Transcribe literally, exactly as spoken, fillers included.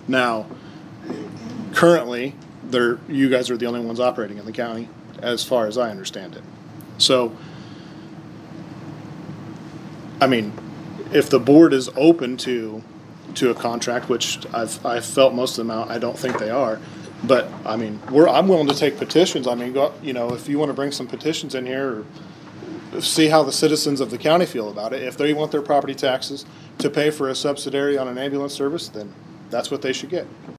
Now, currently, they're, you guys are the only ones operating in the county, as far as I understand it. So, I mean, if the board is open to to a contract, which I've I've felt most of them out, I don't think they are. But I mean, we're I'm willing to take petitions. I mean, go, you know, if you want to bring some petitions in here, or see how the citizens of the county feel about it. If they want their property taxes to pay for a subsidiary on an ambulance service, then that's what they should get.